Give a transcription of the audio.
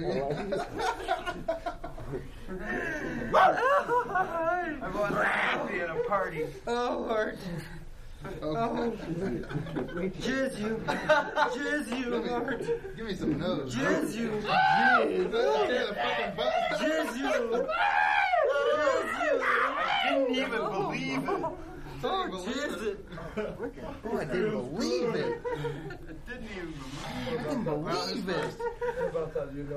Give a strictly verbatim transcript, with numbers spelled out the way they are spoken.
I want to be at a party. Oh, Lord. Oh, jizz you, jizz you, Lord. Give me some nose. Jizz you, Jizz. Fucking butt. jizz you, jizz you. I didn't even believe it. Oh, jizz it. Oh, I didn't believe it. I didn't even I didn't believe it. About that, you know.